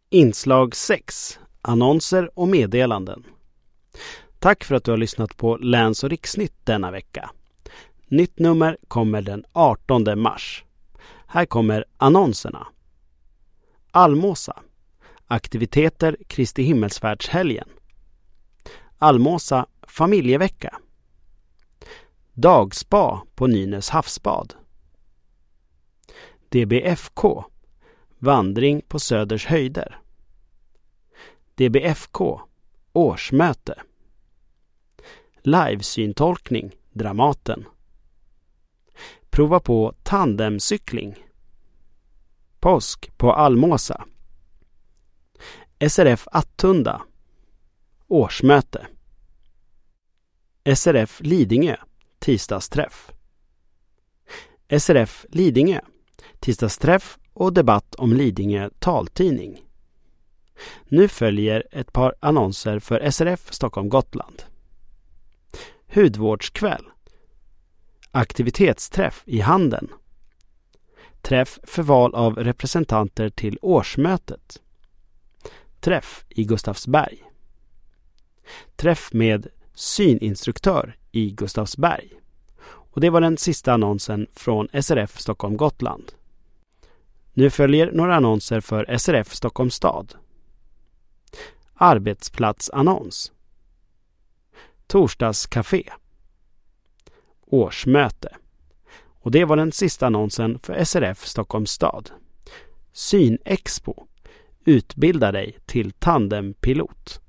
Inslag 6. Annonser och meddelanden. Tack för att du har lyssnat på Läns- och riksnytt denna vecka. Nytt nummer kommer den 18 mars. Här kommer annonserna. Almåsa. Aktiviteter Kristi himmelsfärdshelgen. Almåsa familjevecka. Dagspa på Nynäs havsbad. DBFK. Vandring på Söders höjder. DBFK. Årsmöte. Livesyntolkning Dramaten. Prova på tandemcykling. Påsk på Almåsa. SRF Attunda. Årsmöte. SRF Lidingö. Tisdagsträff. SRF Lidingö. Tisdagsträff och debatt om Lidingö taltidning. Nu följer ett par annonser för SRF Stockholm Gotland. Hudvårdskväll. Aktivitetsträff i Handen. Träff för val av representanter till årsmötet. Träff i Gustavsberg. Träff med syninstruktör i Gustavsberg. Och det var den sista annonsen från SRF Stockholm Gotland. Nu följer några annonser för SRF Stockholm stad. Arbetsplatsannons. Torsdagscafé. Årsmöte. Och det var den sista annonsen för SRF Stockholm stad. Synexpo. Utbilda dig till tandempilot.